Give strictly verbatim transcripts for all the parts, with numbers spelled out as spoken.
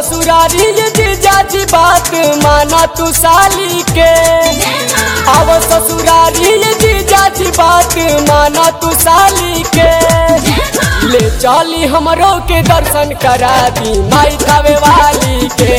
ससुरारी ये जीजाजी बात माना तू साली के। अब ससुरारी ये जीजाजी बात माना तू साली के। ले चली हमरो के दर्शन करा दी माई थावे वाली के।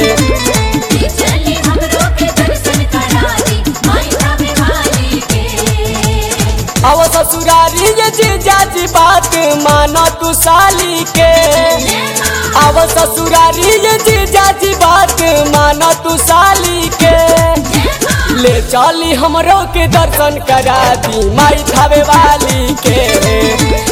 अब ससुरारी ये जीजाजी बात माना तू साली के। अब ससुरारी ये जीजाजी बात माना तू साली के। ले चली हमरो के दर्शन करा दी माई थावे वाली के।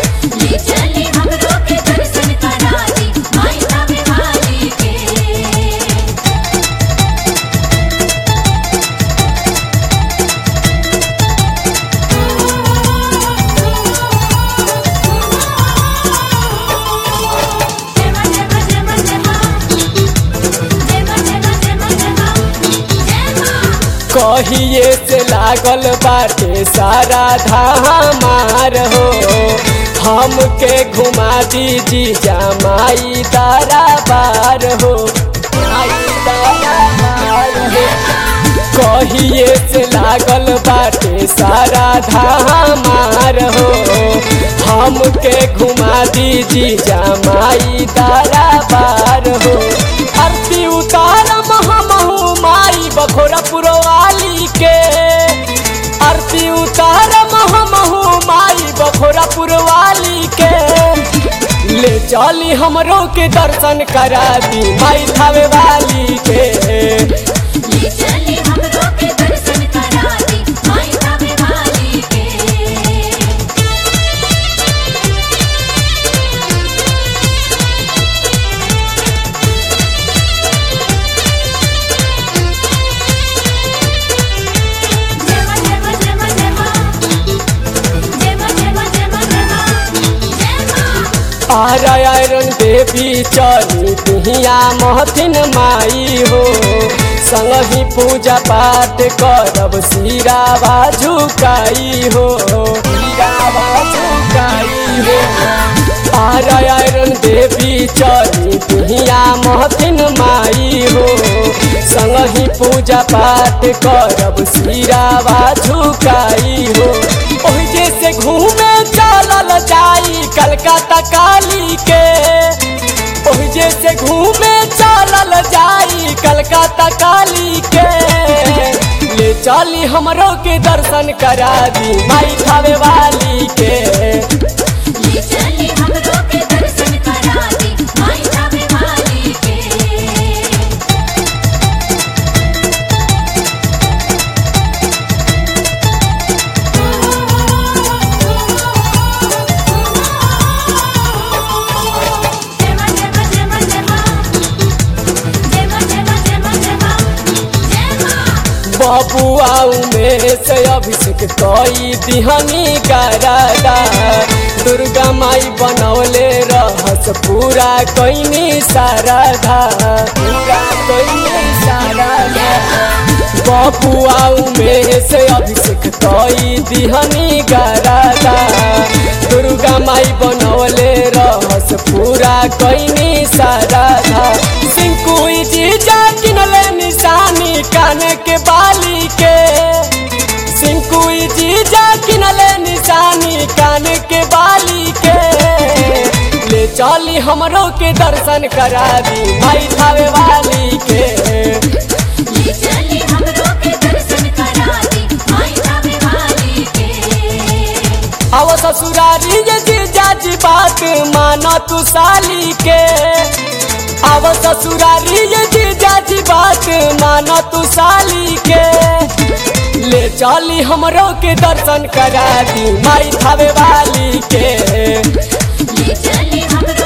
कहिए से लागल बाटे सारा धामार हो। हमके घुमा दीजी जमाई तारा बार हो। कहिए से लागल बाटे सारा धामार हो। हमके घुमा दीजी जमाई तारा बार हो। आरती उतारम हमहू माई बखोरापुर वाली के। आरती उतारम हमहू माई बखोरापुर वाली के। ले चली हमरो के दर्शन करा दी माई थावे वाली के। आयरन देवी चली तिहिया महथिन माई हो। संगही पूजा पाठ करब सिरावा झुकाई हो। सिरावा झुकाई हो। आयरन देवी चली तिहिया महथिन माई हो। संगही पूजा पाठ करब सिरावा झुकाई हो। ओहि जैसे घूमे चलल जाई कलकत्ता काली के। ओहि जैसे घूमे चलल जाई कलकत्ता काली के। ले चली हमरो के दर्शन करा दी माई थावे वाली के। बबुआ उमेश अभिषेक कई दिहनी करादा। दुर्गा माई बनौले रहस पूरा कईनी साराधा। पूरा कईनी साराधा। बबुआ उमेश अभिषेक कई दिहनी करादा। दुर्गा माई बनौले रहस पूरा कईनी साराधा। सिंकू जीजा किनले निशानी कान के बाली के। सिंकू जीजा किनले निशानी कान के बाली के। ले चली हमरो के दर्शन करा दी माई थावे वाली के। अब ससुरारी ये जीजाजी बात माना तू साली के। अब ससुरारी ये जीजाजी बात माना तू साली के। ले चली हमरो के दर्शन करा दी माई थावे वाली के।